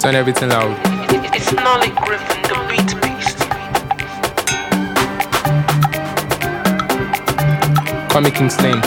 Turn everything loud. It's Nolly Griffin, the beat beast. Call me King Slim.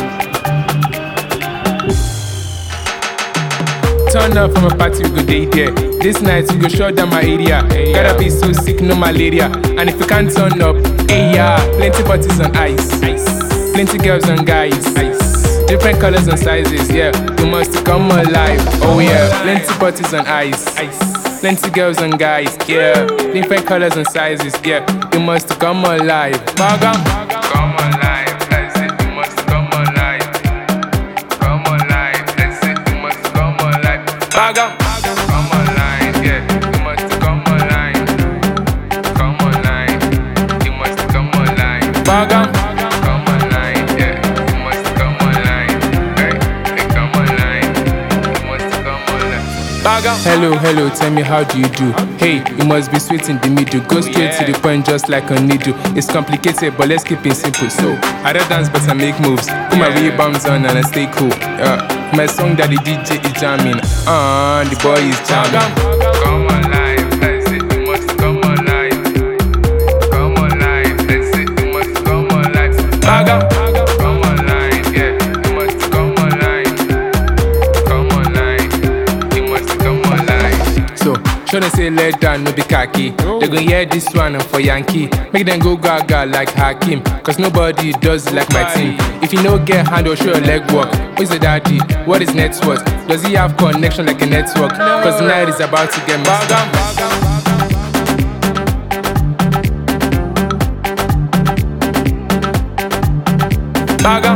Turn up from a party, we go day there. This night we go shut down my area. Gotta be so sick, no malaria. And if you can't turn up, hey yeah, plenty parties on ice. Plenty girls and guys. Different colors and sizes, yeah. You must come alive. Oh yeah, plenty parties on ice. Plenty girls and guys, yeah. Different colors and sizes, yeah. You must come alive. Bagam. Come alive, that's it. You must come alive. Come alive, that's it. You must come alive. Bagam. Come alive, yeah. You must come alive. Come alive, you must come alive. Bagam. Come alive, yeah. You must come alive. Hey, come alive. You must come alive. Bagam. Hello, tell me how do you do? Hey, you must be sweet in the middle. Go straight to the point just like a needle. It's complicated, but let's keep it simple. So, I don't dance, but I make moves. Put my rebounds on and I stay cool. My song that the DJ is jamming. The boy is jamming. Come alive, that's it. You must come alive. Come alive, that's it. You must come alive. Bagam. Come alive, yeah. You must come alive. Come alive. You must come alive. So, show them say let down, no be khaki. They gon' hear this one for Yankee. Make them go gaga like Hakim. Cause nobody does it like my team. If you no get hand or show your leg work. Who's the daddy? What is net worth? Does he have connection like a network? Cause the night is about to get messed up. Bagam.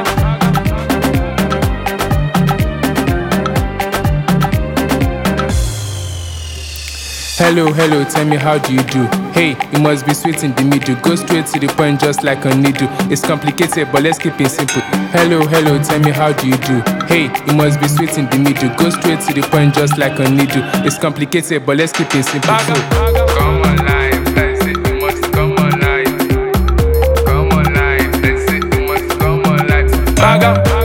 Hello, tell me how do you do? Hey, you must be sweet in the middle. Go straight to the point just like a needle. It's complicated, but let's keep it simple. Hello, tell me how do you do? Hey, you must be sweet in the middle. Go straight to the point just like a needle. It's complicated, but let's keep it simple. So, come alive, that's it. You must come alive. Come alive, that's it. You must come alive. Bagam.